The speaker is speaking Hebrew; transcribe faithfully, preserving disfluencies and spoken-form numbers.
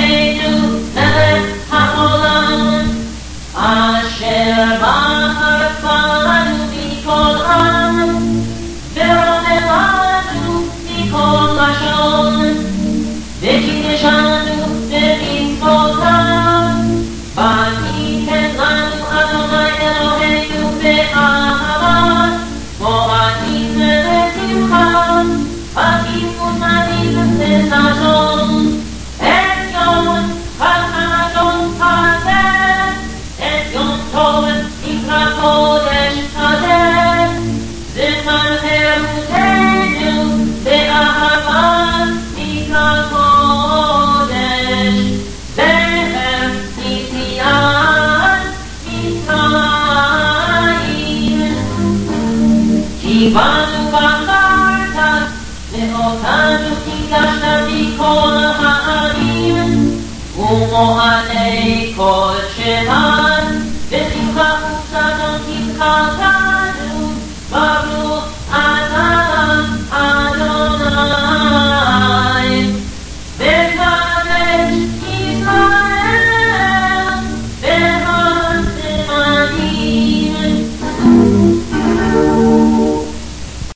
אלוהינו מלך העולם, אשר בחרנו מכל עם, ורוממנו מכל לשון, וקידשנו במצוותיו, ותיתן לנו אדוני אלוהינו באהבה, מועדים לשמחה, חגים ומועדים לששון, את יום החדש הזה, את יום טוב נקרא קודש הזה, זמן חירותנו באהבה נקרא קודש, זכר יציאת מצרים. כי בנו בחרת, ואותנו קידשת מכל העמים, ומועדי קודשך